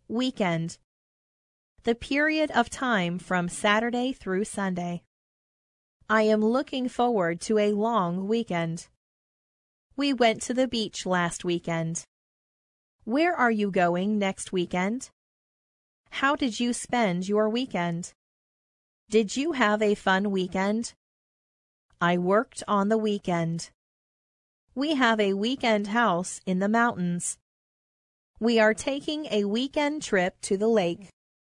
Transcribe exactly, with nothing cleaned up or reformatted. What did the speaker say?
Weekend. The period of time from Saturday through Sunday. I am looking forward to a long weekend. We went to the beach last weekend. Where are you going next weekend? How did you spend your weekend? Did you have a fun weekend? I worked on the weekend. We have a weekend house in the mountains. We are taking a weekend trip to the lake.